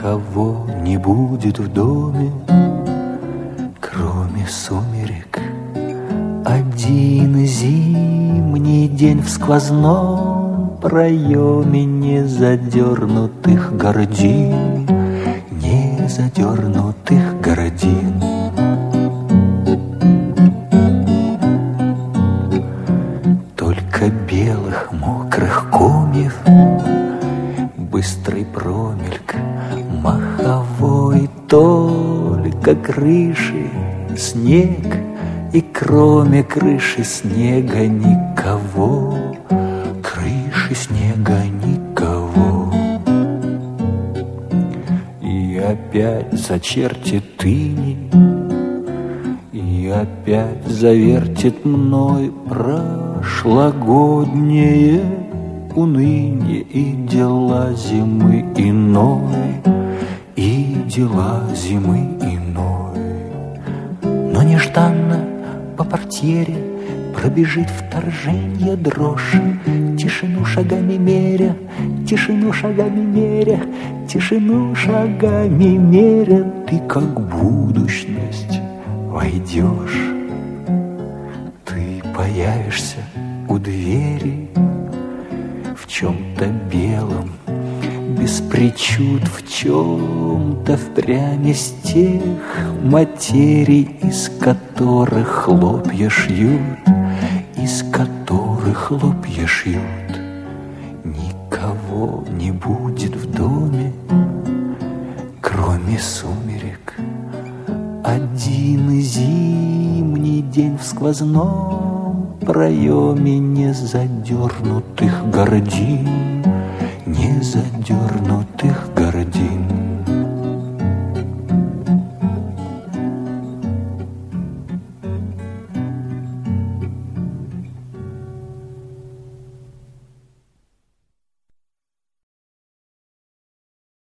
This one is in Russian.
никого не будет в доме, кроме сумерек. Один зимний день в сквозном проеме незадернутых гордин, незадернутых гордин. Только белых мокрых комьев, быстрый промельк маховой, только крыши снег, и кроме крыши снега никого, крыши снега никого. И опять зачертит иней, и опять завертит мной прошлогоднее уныние и дела зимы иной, и дела зимы иной. Но нежданно по портьере пробежит вторженье дрожь, тишину шагами меря, тишину шагами меря, тишину шагами меря. Ты как будущность войдешь, ты появишься у двери в чем-то белом, без причуд, в чем-то впрямь из тех материй, из которых хлопья шьют, из которых хлопья шьют. Никого не будет в доме, кроме сумерек. Один зимний день в сквозном проеме незадернутых гордин, незадернутых гордин.